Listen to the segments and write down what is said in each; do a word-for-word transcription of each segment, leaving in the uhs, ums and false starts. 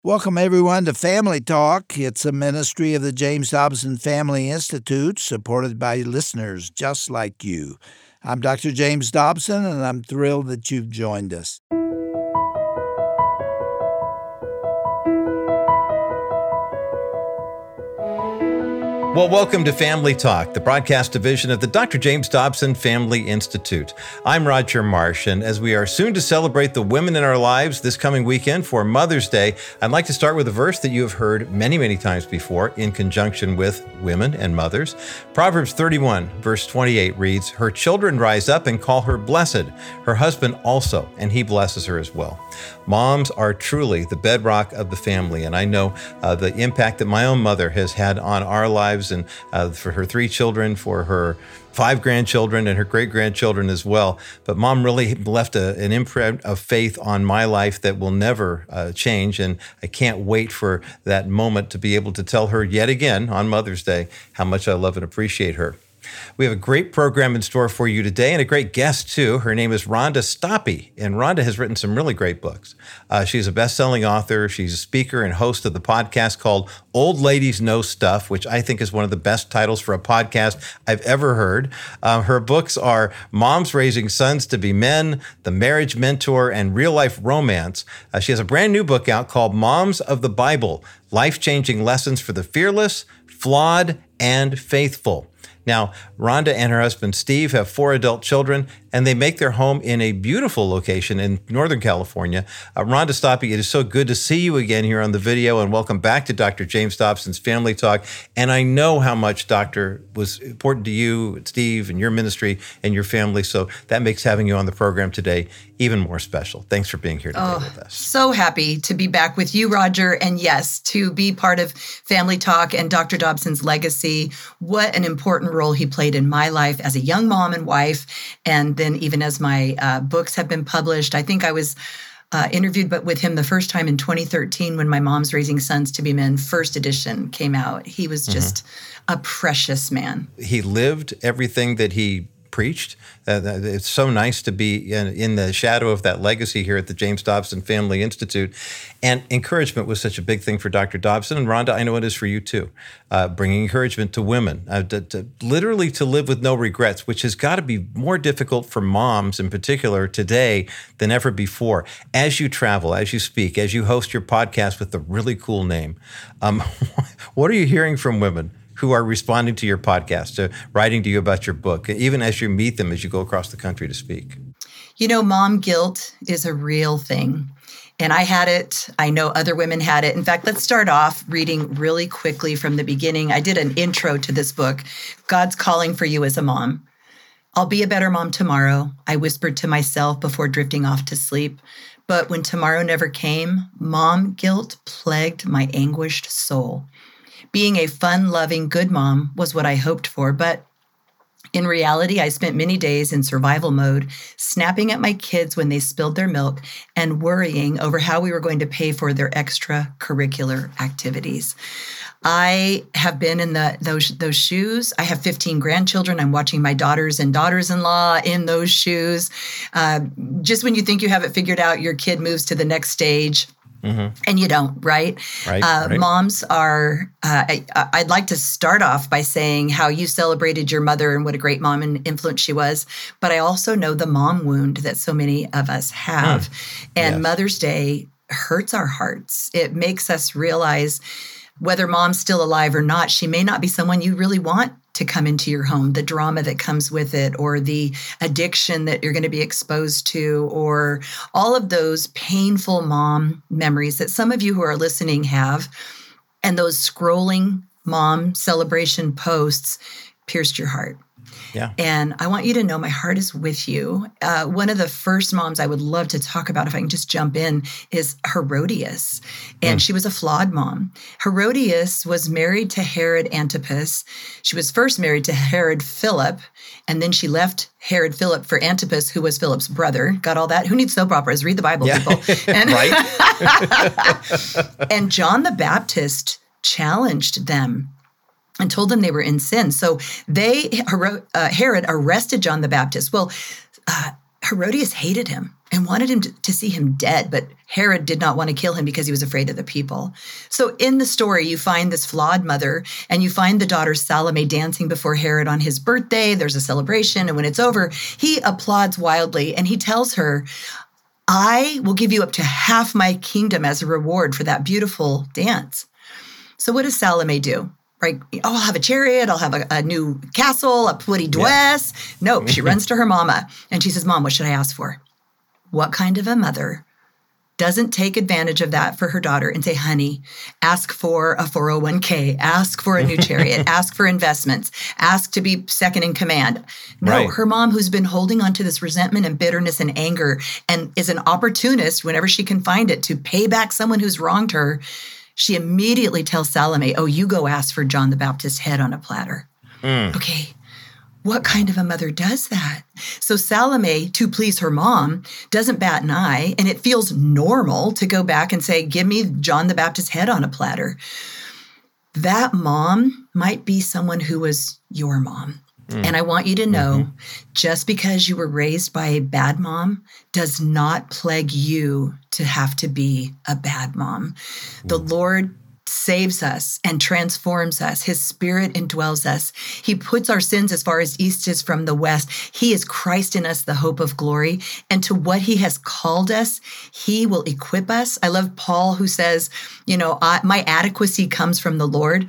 Welcome, everyone, to Family Talk. It's a ministry of the James Dobson Family Institute, supported by listeners just like you. I'm Doctor James Dobson, and I'm thrilled that you've joined us. Well, welcome to Family Talk, the broadcast division of the Doctor James Dobson Family Institute. I'm Roger Marsh, and as we are soon to celebrate the women in our lives this coming weekend for Mother's Day, I'd like to start with a verse that you have heard many, many times before in conjunction with women and mothers. Proverbs thirty-one, verse twenty-eight reads, "Her children rise up and call her blessed, her husband also, and he blesses her as well." Moms are truly the bedrock of the family, and I know uh, the impact that my own mother has had on our lives, and uh, for her three children, for her five grandchildren, and her great-grandchildren as well. But Mom really left a, an imprint of faith on my life that will never uh, change, and I can't wait for that moment to be able to tell her yet again on Mother's Day how much I love and appreciate her. We have a great program in store for you today and a great guest, too. Her name is Rhonda Stoppe, and Rhonda has written some really great books. Uh, she's a best-selling author. She's a speaker and host of the podcast called Old Ladies Know Stuff, which I think is one of the best titles for a podcast I've ever heard. Uh, her books are Moms Raising Sons to Be Men, The Marriage Mentor, and Real Life Romance. Uh, she has a brand new book out called Moms of the Bible, Life-Changing Lessons for the Fearless, Flawed, and Faithful. Now, Rhonda and her husband, Steve, have four adult children, and they make their home in a beautiful location in Northern California. Uh, Rhonda Stoppe, it is so good to see you again here on the video, and welcome back to Doctor James Dobson's Family Talk. And I know how much Doctor was important to you, Steve, and your ministry and your family, so that makes having you on the program today even more special. Thanks for being here today oh, with us. So happy to be back with you, Roger, and yes, to be part of Family Talk and Doctor Dobson's legacy. What an important role he played in my life as a young mom and wife, and then even as my uh, books have been published. I think I was uh, interviewed but with him the first time in twenty thirteen when my Moms Raising Sons to Be Men first edition came out. He was just mm-hmm. a precious man. He lived everything that he preached. Uh, it's so nice to be in, in the shadow of that legacy here at the James Dobson Family Institute. And encouragement was such a big thing for Doctor Dobson. And Rhonda, I know it is for you too. Uh, bringing encouragement to women, uh, to, to, literally to live with no regrets, which has got to be more difficult for moms in particular today than ever before. As you travel, as you speak, as you host your podcast with a really cool name, um, what are you hearing from women who are responding to your podcast, to writing to you about your book, even as you meet them as you go across the country to speak? You know, mom guilt is a real thing. And I had it. I know other women had it. In fact, let's start off reading really quickly from the beginning. I did an intro to this book, God's Calling for You as a Mom. I'll be a better mom tomorrow, I whispered to myself before drifting off to sleep. But when tomorrow never came, mom guilt plagued my anguished soul. Being a fun-loving, good mom was what I hoped for, but in reality, I spent many days in survival mode, snapping at my kids when they spilled their milk and worrying over how we were going to pay for their extracurricular activities. I have been in the those those shoes. I have fifteen grandchildren. I'm watching my daughters and daughters-in-law in those shoes. Uh, just when you think you have it figured out, your kid moves to the next stage. Mm-hmm. And you don't, right? Right, uh, right. Moms are, uh, I, I'd like to start off by saying how you celebrated your mother and what a great mom and influence she was. But I also know the mom wound that so many of us have. Mm. And yes. Mother's Day hurts our hearts. It makes us realize whether mom's still alive or not, she may not be someone you really want to come into your home, the drama that comes with it, or the addiction that you're going to be exposed to, or all of those painful mom memories that some of you who are listening have. And those scrolling mom celebration posts pierced your heart. Yeah. And I want you to know my heart is with you. Uh, one of the first moms I would love to talk about, if I can just jump in, is Herodias. And mm. she was a flawed mom. Herodias was married to Herod Antipas. She was first married to Herod Philip, and then she left Herod Philip for Antipas, who was Philip's brother. Got all that? Who needs soap operas? Read the Bible, yeah. people. And, right. And John the Baptist challenged them and told them they were in sin. So they, uh, Herod arrested John the Baptist. Well, uh, Herodias hated him. and wanted him to, to see him dead, but Herod did not want to kill him because he was afraid of the people. So in the story, you find this flawed mother, and you find the daughter Salome dancing before Herod on his birthday. There's a celebration, and when it's over, he applauds wildly, and he tells her, I will give you up to half my kingdom as a reward for that beautiful dance. So what does Salome do? Right? Oh, I'll have a chariot. I'll have a, a new castle, a pretty dress. Yeah. No, she runs to her mama, and she says, Mom, what should I ask for? What kind of a mother doesn't take advantage of that for her daughter and say, honey, ask for a four oh one k, ask for a new chariot, ask for investments, ask to be second in command. No, right. Her mom, who's been holding on to this resentment and bitterness and anger and is an opportunist whenever she can find it to pay back someone who's wronged her, she immediately tells Salome, oh, you go ask for John the Baptist's head on a platter. Mm. Okay. What kind of a mother does that? So Salome, to please her mom, doesn't bat an eye, and it feels normal to go back and say, give me John the Baptist's head on a platter. That mom might be someone who was your mom. Mm. And I want you to know, mm-hmm. just because you were raised by a bad mom does not plague you to have to be a bad mom. Mm. The Lord saves us and transforms us. His Spirit indwells us. He puts our sins as far as east is from the west. He is Christ in us, the hope of glory. And to what he has called us, he will equip us. I love Paul, who says, you know, I, my adequacy comes from the Lord.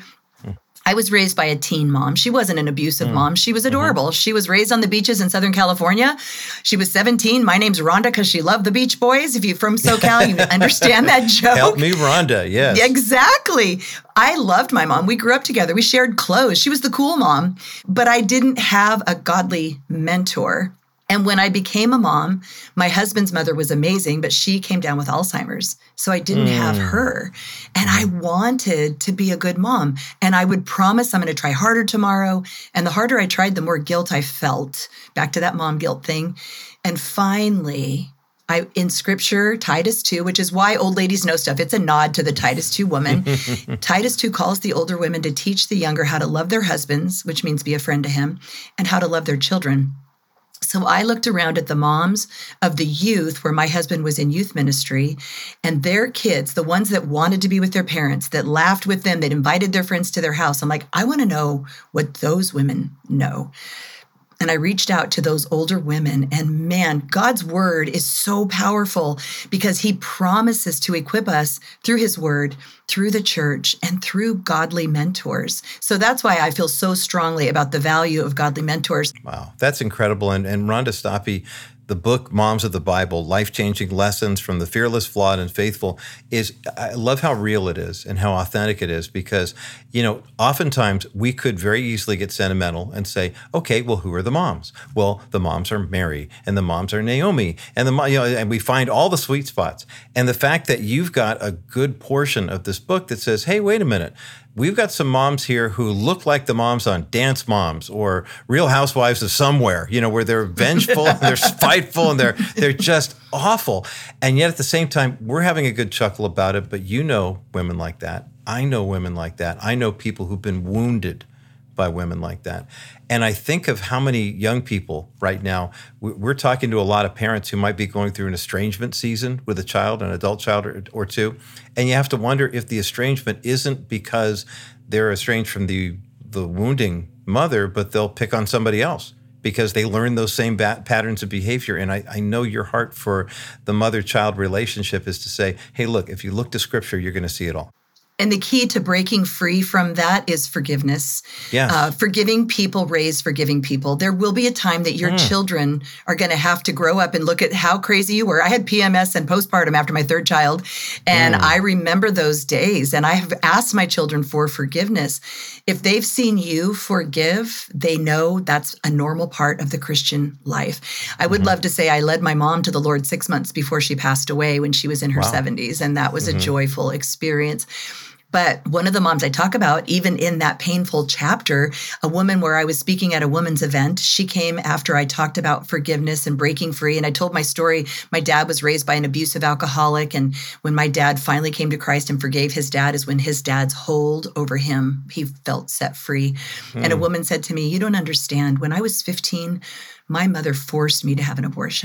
I was raised by a teen mom. She wasn't an abusive mm. mom. She was adorable. Mm-hmm. She was raised on the beaches in Southern California. She was seventeen. My name's Rhonda because she loved the Beach Boys. If you're from SoCal, you understand that joke. Help me, Rhonda. Yes. Exactly. I loved my mom. We grew up together. We shared clothes. She was the cool mom. But I didn't have a godly mentor. And when I became a mom, my husband's mother was amazing, but she came down with Alzheimer's. So I didn't mm. have her. And I wanted to be a good mom. And I would promise I'm going to try harder tomorrow. And the harder I tried, the more guilt I felt. Back to that mom guilt thing. And finally, I in scripture, Titus two, which is why old ladies know stuff. It's a nod to the Titus two woman. Titus two calls the older women to teach the younger how to love their husbands, which means be a friend to him, and how to love their children. So I looked around at the moms of the youth where my husband was in youth ministry, and their kids, the ones that wanted to be with their parents, that laughed with them, that invited their friends to their house. I'm like, I want to know what those women know. And I reached out to those older women, and man, God's word is so powerful because he promises to equip us through his word, through the church, and through godly mentors. So that's why I feel so strongly about the value of godly mentors. Wow, that's incredible. And, and Rhonda Stoppe, the book, Moms of the Bible, Life-Changing Lessons from the Fearless, Flawed, and Faithful, is, I love how real it is and how authentic it is because, you know, oftentimes we could very easily get sentimental and say, okay, well, who are the moms? Well, the moms are Mary and the moms are Naomi and the, you know, and we find all the sweet spots. And the fact that you've got a good portion of this book that says, hey, wait a minute, we've got some moms here who look like the moms on Dance Moms or Real Housewives of Somewhere, you know, where they're vengeful, and they're spiteful, and they're they're just awful. And yet at the same time, we're having a good chuckle about it. But you know women like that. I know women like that. I know people who've been wounded by women like that. And I think of how many young people right now, we're talking to a lot of parents who might be going through an estrangement season with a child, an adult child or, or two. And you have to wonder if the estrangement isn't because they're estranged from the, the wounding mother, but they'll pick on somebody else because they learn those same bat- patterns of behavior. And I, I know your heart for the mother-child relationship is to say, hey, look, if you look to Scripture, you're going to see it all. And the key to breaking free from that is forgiveness. Yes. Uh, forgiving people raise forgiving people. There will be a time that your mm. children are going to have to grow up and look at how crazy you were. I had P M S and postpartum after my third child, and mm. I remember those days. And I have asked my children for forgiveness. If they've seen you forgive, they know that's a normal part of the Christian life. I would mm-hmm. love to say I led my mom to the Lord six months before she passed away when she was in her wow. seventies, and that was mm-hmm. a joyful experience. But one of the moms I talk about, even in that painful chapter, a woman where I was speaking at a women's event, she came after I talked about forgiveness and breaking free. And I told my story. My dad was raised by an abusive alcoholic. And when my dad finally came to Christ and forgave his dad is when his dad's hold over him, he felt set free. Mm. And a woman said to me, you don't understand. When I was fifteen, my mother forced me to have an abortion.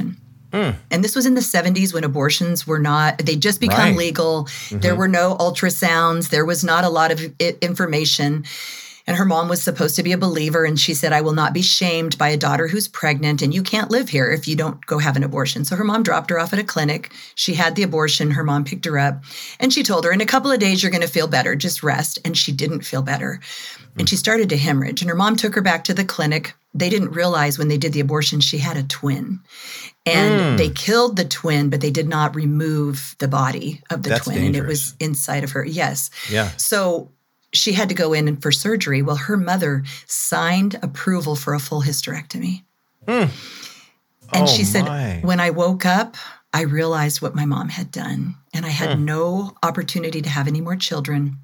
Mm. And this was in the seventies when abortions were not, they'd just become Right. legal. Mm-hmm. There were no ultrasounds. There was not a lot of I- information. And her mom was supposed to be a believer. And she said, I will not be shamed by a daughter who's pregnant. And you can't live here if you don't go have an abortion. So her mom dropped her off at a clinic. She had the abortion. Her mom picked her up. And she told her, in a couple of days, you're going to feel better. Just rest. And she didn't feel better. And she started to hemorrhage. And her mom took her back to the clinic. They didn't realize when they did the abortion, she had a twin. And Mm. they killed the twin, but they did not remove the body of the That's twin. And it dangerous. was inside of her. Yes. Yeah. So she had to go in for surgery. Well, her mother signed approval for a full hysterectomy. Mm. And Oh, she said, my. when I woke up, I realized what my mom had done. And I had Mm. no opportunity to have any more children.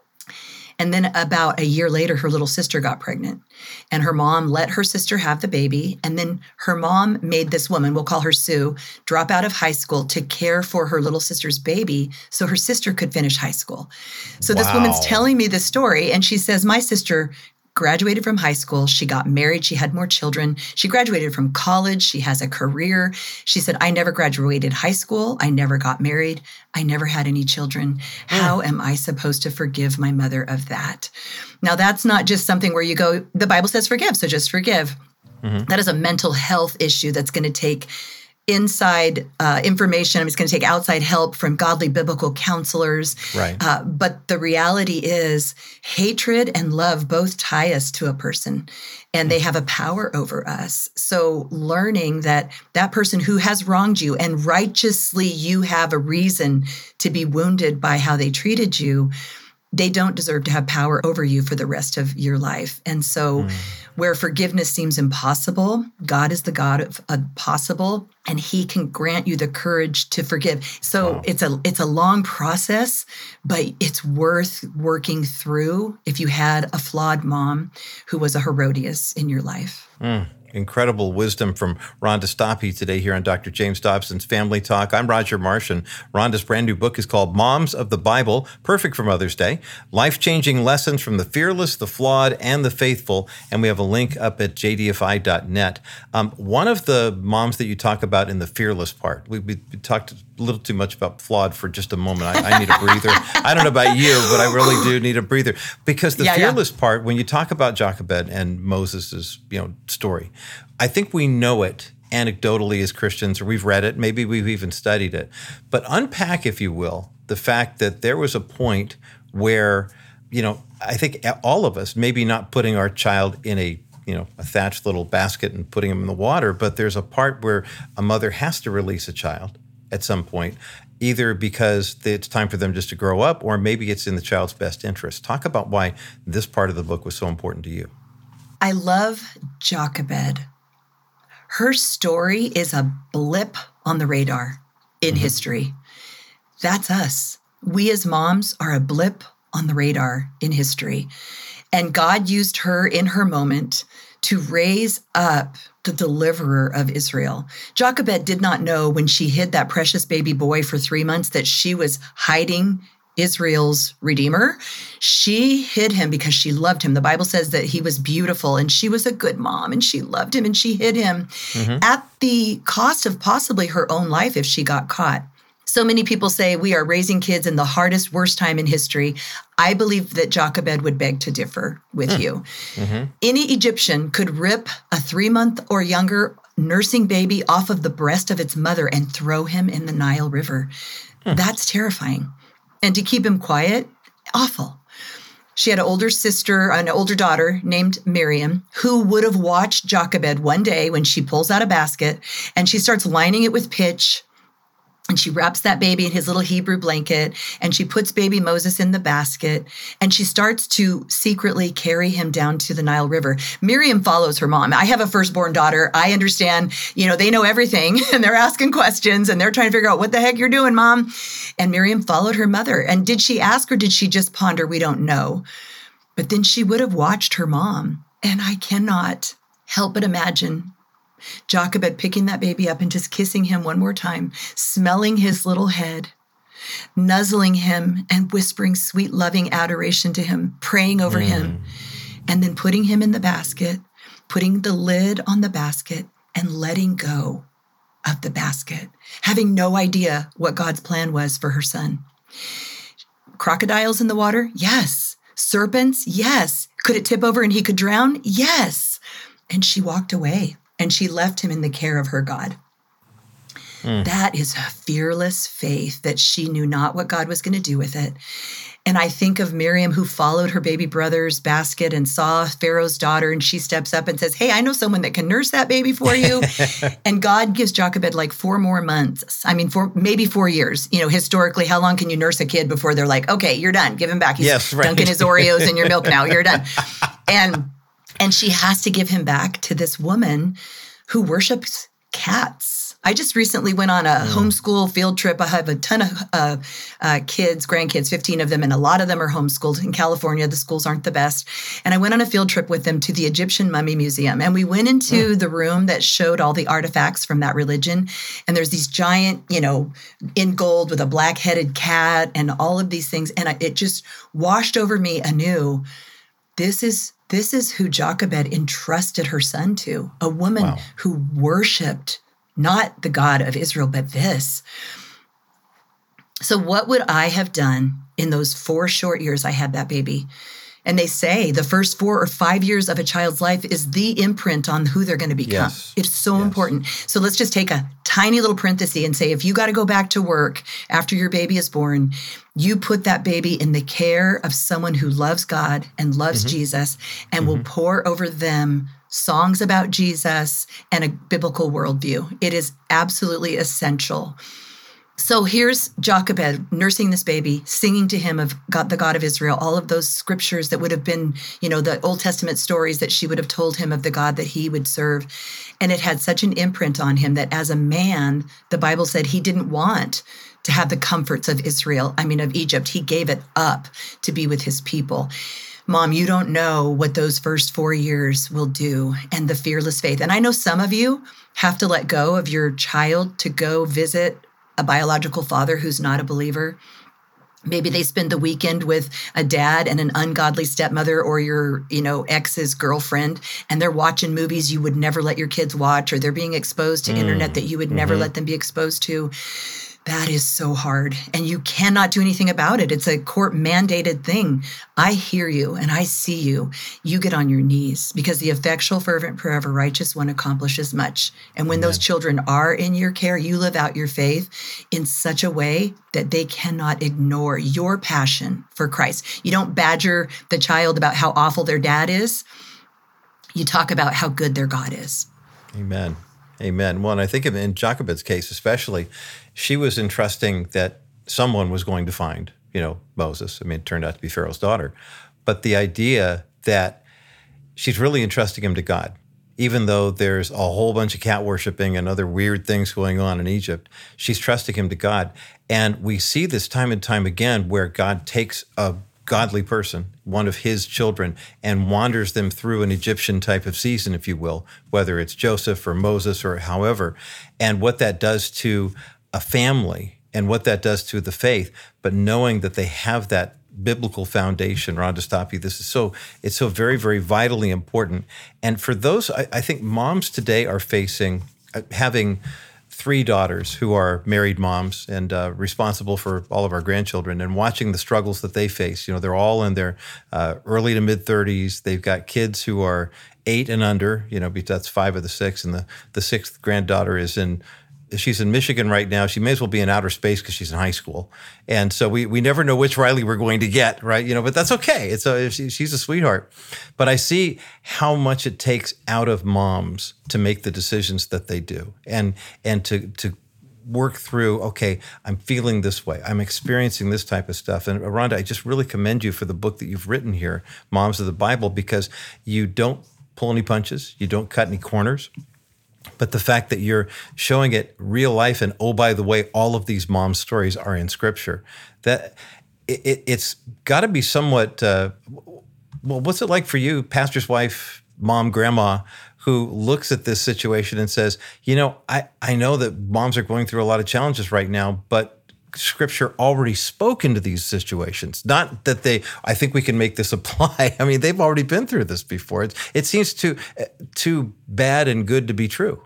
And then about a year later, her little sister got pregnant. And her mom let her sister have the baby. And then her mom made this woman, we'll call her Sue, drop out of high school to care for her little sister's baby so her sister could finish high school. So this woman's Wow. telling me this story. And she says, my sister graduated from high school. She got married. She had more children. She graduated from college. She has a career. She said, I never graduated high school. I never got married. I never had any children. How am I supposed to forgive my mother of that? Now, that's not just something where you go, the Bible says forgive, so just forgive. Mm-hmm. That is a mental health issue that's going to take inside uh, information. It's going to take outside help from godly biblical counselors. Right. Uh, but the reality is hatred and love both tie us to a person, and they have a power over us. So learning that that person who has wronged you, and righteously you have a reason to be wounded by how they treated you, they don't deserve to have power over you for the rest of your life. And so where forgiveness seems impossible, God is the God of uh, possible, and he can grant you the courage to forgive. So Wow. it's a it's a long process, but it's worth working through if you had a flawed mom who was a Herodias in your life. Mm. Incredible wisdom from Rhonda Stoppe today here on Doctor James Dobson's Family Talk. I'm Roger Marsh, and Rhonda's brand new book is called Moms of the Bible, perfect for Mother's Day, life-changing lessons from the fearless, the flawed, and the faithful. And we have a link up at j d f i dot net. Um, one of the moms that you talk about in the fearless part, we, we talked a little too much about flawed for just a moment. I, I need a breather. I don't know about you, but I really do need a breather. Because the Yeah, yeah. fearless part, when you talk about Jochebed and Moses' you know, story, I think we know it anecdotally as Christians, or we've read it, maybe we've even studied it. But unpack, if you will, the fact that there was a point where, you know, I think all of us, maybe not putting our child in a, you know, a thatched little basket and putting him in the water, but there's a part where a mother has to release a child at some point, either because it's time for them just to grow up, or maybe it's in the child's best interest. Talk about why this part of the book was so important to you. I love Jochebed. Her story is a blip on the radar in Mm-hmm. history. That's us. We as moms are a blip on the radar in history. And God used her in her moment to raise up the deliverer of Israel. Jochebed did not know when she hid that precious baby boy for three months that she was hiding Israel's Redeemer. She hid him because she loved him. The Bible says that he was beautiful and she was a good mom and she loved him and she hid him Mm-hmm. at the cost of possibly her own life if she got caught. So many people say we are raising kids in the hardest, worst time in history. I believe that Jochebed would beg to differ with you. Mm-hmm. Any Egyptian could rip a three-month or younger nursing baby off of the breast of its mother and throw him in the Nile River. That's terrifying. And to keep him quiet, awful. She had an older sister, an older daughter named Miriam, who would have watched Jochebed one day when she pulls out a basket and she starts lining it with pitch. And she wraps that baby in his little Hebrew blanket, and she puts baby Moses in the basket, and she starts to secretly carry him down to the Nile River. Miriam follows her mom. I have a firstborn daughter. I understand, you know, they know everything, and they're asking questions, and they're trying to figure out what the heck you're doing, Mom. And Miriam followed her mother. And did she ask or did she just ponder? We don't know. But then she would have watched her mom. And I cannot help but imagine Jochebed picking that baby up and just kissing him one more time, smelling his little head, nuzzling him and whispering sweet, loving adoration to him, praying over mm. him, and then putting him in the basket, putting the lid on the basket and letting go of the basket, having no idea what God's plan was for her son. Crocodiles in the water? Yes. Serpents? Yes. Could it tip over and he could drown? Yes. And she walked away and she left him in the care of her God. Mm. That is a fearless faith that she knew not what God was going to do with it. And I think of Miriam, who followed her baby brother's basket and saw Pharaoh's daughter, and she steps up and says, hey, I know someone that can nurse that baby for you. And God gives Jochebed like four more months. I mean, four, maybe four years. You know, historically, how long can you nurse a kid before they're like, okay, you're done. Give him back. He's yes, right. dunking his Oreos in your milk now. You're done. And, and she has to give him back to this woman who worships cats. I just recently went on a mm. homeschool field trip. I have a ton of uh, uh, kids, grandkids, fifteen of them, and a lot of them are homeschooled. In California, the schools aren't the best. And I went on a field trip with them to the Egyptian Mummy Museum. And we went into mm. the room that showed all the artifacts from that religion. And there's these giant, you know, in gold with a black-headed cat and all of these things. And I, it just washed over me anew. This is This is who Jochebed entrusted her son to, a woman wow. who worshiped not the God of Israel, but this. So what would I have done in those four short years I had that baby? And they say the first four or five years of a child's life is the imprint on who they're going to become. Yes. It's so yes. important. So let's just take a tiny little parenthesis and say, if you got to go back to work after your baby is born, you put that baby in the care of someone who loves God and loves mm-hmm. Jesus and mm-hmm. will pour over them songs about Jesus and a biblical worldview. It is absolutely essential. So here's Jochebed nursing this baby, singing to him of God, the God of Israel, all of those scriptures that would have been, you know, the Old Testament stories that she would have told him of the God that he would serve. And it had such an imprint on him that as a man, the Bible said he didn't want to have the comforts of Israel, I mean, of Egypt. He gave it up to be with his people. Mom, you don't know what those first four years will do, and the fearless faith. And I know some of you have to let go of your child to go visit a biological father who's not a believer. Maybe they spend the weekend with a dad and an ungodly stepmother or your, you know, ex's girlfriend, and they're watching movies you would never let your kids watch, or they're being exposed to mm. internet that you would mm-hmm. never let them be exposed to. That is so hard, and you cannot do anything about it. It's a court-mandated thing. I hear you, and I see you. You get on your knees, because the effectual, fervent prayer of a righteous one accomplishes much. And when Amen. Those children are in your care, you live out your faith in such a way that they cannot ignore your passion for Christ. You don't badger the child about how awful their dad is. You talk about how good their God is. Amen. Amen. Well, and I think in Jochebed's case especially, she was entrusting that someone was going to find, you know, Moses. I mean, it turned out to be Pharaoh's daughter. But the idea that she's really entrusting him to God, even though there's a whole bunch of cat worshiping and other weird things going on in Egypt, she's trusting him to God. And we see this time and time again where God takes a godly person, one of his children, and wanders them through an Egyptian type of season, if you will, whether it's Joseph or Moses or however, and what that does to a family and what that does to the faith, but knowing that they have that biblical foundation. Rhonda Stoppe, this is so, it's so very, very vitally important. And for those, I, I think moms today are facing, uh, having three daughters who are married moms and uh, responsible for all of our grandchildren, and watching the struggles that they face. You know, they're all in their uh, early to mid thirties. They've got kids who are eight and under, you know, because that's five of the six. And the, the sixth granddaughter is in, she's in Michigan right now. She may as well be in outer space because she's in high school. And so we we never know which Riley we're going to get, right? You know, but that's okay. It's a, she, she's a sweetheart. But I see how much it takes out of moms to make the decisions that they do, and and to to work through, okay, I'm feeling this way. I'm experiencing this type of stuff. And Rhonda, I just really commend you for the book that you've written here, Moms of the Bible, because you don't pull any punches. You don't cut any corners. But the fact that you're showing it real life, and oh, by the way, all of these mom stories are in Scripture, that it, it, it's got to be somewhat, uh, well, what's it like for you, pastor's wife, mom, grandma, who looks at this situation and says, you know, I, I know that moms are going through a lot of challenges right now, but Scripture already spoke into these situations. Not that they, I think we can make this apply. I mean, they've already been through this before. It, it seems too, too bad and good to be true.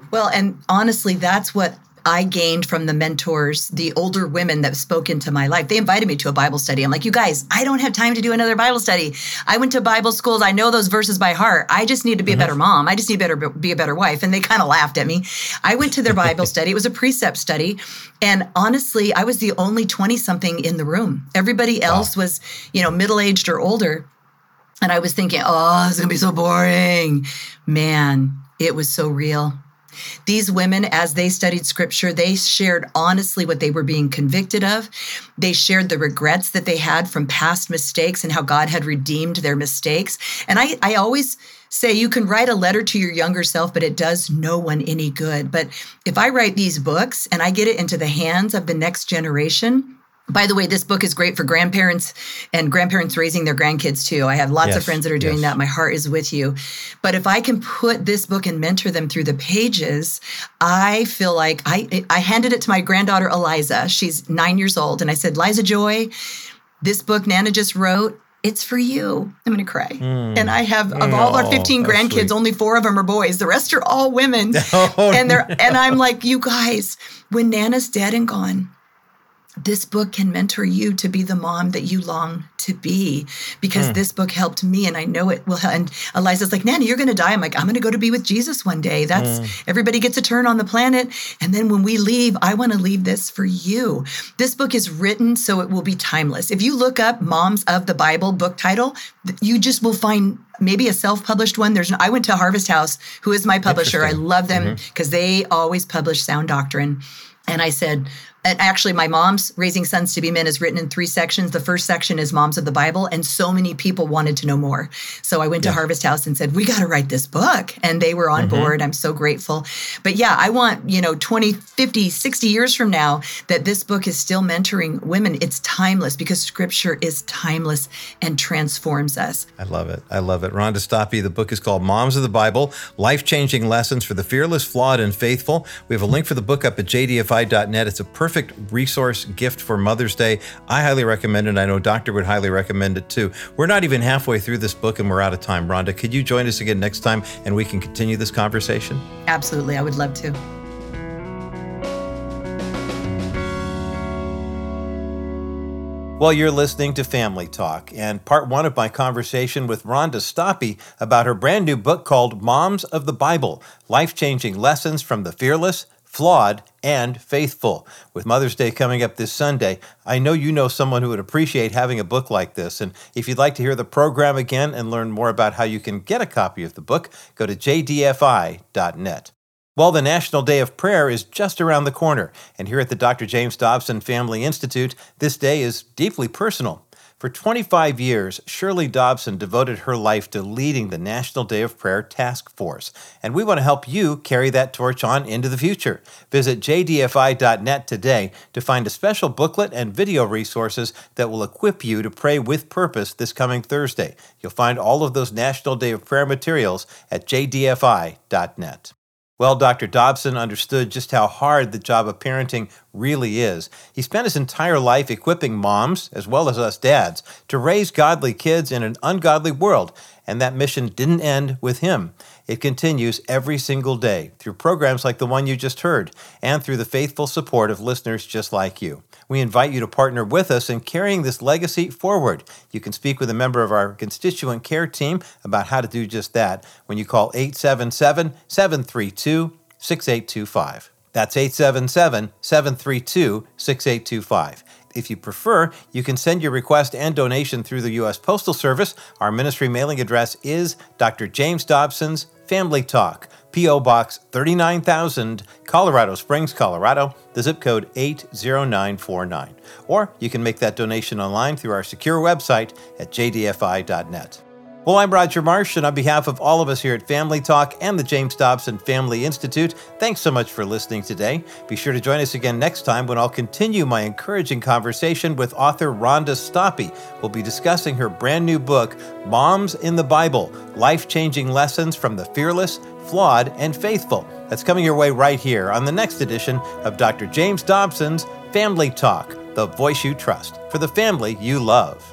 Well, and honestly, that's what I gained from the mentors, the older women that spoke into my life. They invited me to a Bible study. I'm like, you guys, I don't have time to do another Bible study. I went to Bible schools. I know those verses by heart. I just need to be mm-hmm. a better mom. I just need to better be a better wife. And they kind of laughed at me. I went to their Bible study. It was a precept study. And honestly, I was the only twenty-something in the room. Everybody else wow. was, you know, middle-aged or older. And I was thinking, oh, it's going to be so boring. Man, it was so real. These women, as they studied scripture, they shared honestly what they were being convicted of. They shared the regrets that they had from past mistakes and how God had redeemed their mistakes. And I, I always say you can write a letter to your younger self, but it does no one any good. But if I write these books and I get it into the hands of the next generation, by the way, this book is great for grandparents and grandparents raising their grandkids too. I have lots yes, of friends that are doing yes. that. My heart is with you. But if I can put this book and mentor them through the pages, I feel like I I handed it to my granddaughter, Eliza. She's nine years old. And I said, Liza Joy, this book Nana just wrote, it's for you. I'm going to cry. Mm. And I have, of all our fifteen oh, grandkids, sweet. Only four of them are boys. The rest are all women. Oh, and they're no. and I'm like, you guys, when Nana's dead and gone, this book can mentor you to be the mom that you long to be, because mm. this book helped me, and I know it will. And Eliza's like, Nana, you're going to die. I'm like, I'm going to go to be with Jesus one day. That's mm. everybody gets a turn on the planet. And then when we leave, I want to leave this for you. This book is written so it will be timeless. If you look up Moms of the Bible book title, you just will find maybe a self-published one. There's. I went to Harvest House, who is my publisher. I love them because mm-hmm. they always publish sound doctrine. And I said, and actually, my Mom's Raising Sons to Be Men is written in three sections. The first section is Moms of the Bible, and so many people wanted to know more. So I went yeah. to Harvest House and said, we got to write this book. And they were on mm-hmm. board. I'm so grateful. But yeah, I want, you know, twenty, fifty, sixty years from now that this book is still mentoring women. It's timeless because scripture is timeless and transforms us. I love it. I love it. Rhonda Stoppe, the book is called Moms of the Bible, Life-Changing Lessons for the Fearless, Flawed, and Faithful. We have a link for the book up at j d f i dot net. It's a perfect resource gift for Mother's Day. I highly recommend it. I know Doctor would highly recommend it too. We're not even halfway through this book and we're out of time. Rhonda, could you join us again next time and we can continue this conversation? Absolutely. I would love to. Well, you're listening to Family Talk and part one of my conversation with Rhonda Stoppe about her brand new book called Moms of the Bible, Life-Changing Lessons from the Fearless, Flawed, and Faithful. With Mother's Day coming up this Sunday, I know you know someone who would appreciate having a book like this. And if you'd like to hear the program again and learn more about how you can get a copy of the book, go to j d f i dot net. Well, the National Day of Prayer is just around the corner. And here at the Doctor James Dobson Family Institute, this day is deeply personal. For twenty-five years, Shirley Dobson devoted her life to leading the National Day of Prayer Task Force, and we want to help you carry that torch on into the future. Visit j d f i dot net today to find a special booklet and video resources that will equip you to pray with purpose this coming Thursday. You'll find all of those National Day of Prayer materials at j d f i dot net. Well, Doctor Dobson understood just how hard the job of parenting really is. He spent his entire life equipping moms, as well as us dads, to raise godly kids in an ungodly world, and that mission didn't end with him. It continues every single day through programs like the one you just heard, and through the faithful support of listeners just like you. We invite you to partner with us in carrying this legacy forward. You can speak with a member of our constituent care team about how to do just that when you call eight seven seven, seven three two, six eight two five. That's eight seven seven, seven three two, six eight two five. If you prefer, you can send your request and donation through the U S Postal Service. Our ministry mailing address is Doctor James Dobson's Family Talk, P O Box thirty-nine thousand, Colorado Springs, Colorado, the zip code eight zero nine four nine. Or you can make that donation online through our secure website at j d f i dot net. Well, I'm Roger Marsh, and on behalf of all of us here at Family Talk and the James Dobson Family Institute, thanks so much for listening today. Be sure to join us again next time when I'll continue my encouraging conversation with author Rhonda Stoppe. We'll be discussing her brand new book, Moms in the Bible, Life-Changing Lessons from the Fearless, Flawed, and Faithful. That's coming your way right here on the next edition of Doctor James Dobson's Family Talk, the voice you trust, for the family you love.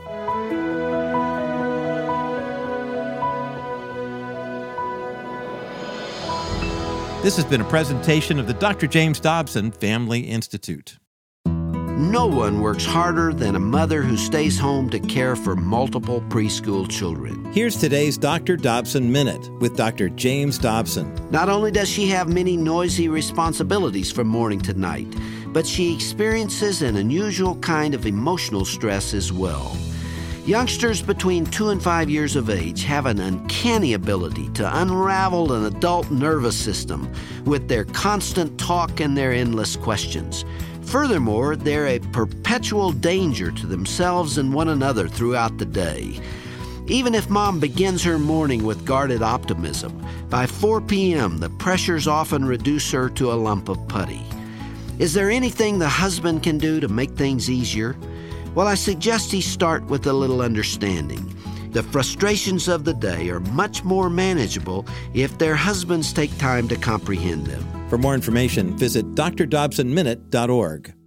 This has been a presentation of the Doctor James Dobson Family Institute. No one works harder than a mother who stays home to care for multiple preschool children. Here's today's Doctor Dobson Minute with Doctor James Dobson. Not only does she have many noisy responsibilities from morning to night, but she experiences an unusual kind of emotional stress as well. Youngsters between two and five years of age have an uncanny ability to unravel an adult nervous system with their constant talk and their endless questions. Furthermore, they're a perpetual danger to themselves and one another throughout the day. Even if mom begins her morning with guarded optimism, by four p.m. the pressures often reduce her to a lump of putty. Is there anything the husband can do to make things easier? Well, I suggest he start with a little understanding. The frustrations of the day are much more manageable if their husbands take time to comprehend them. For more information, visit d r dobson minute dot org.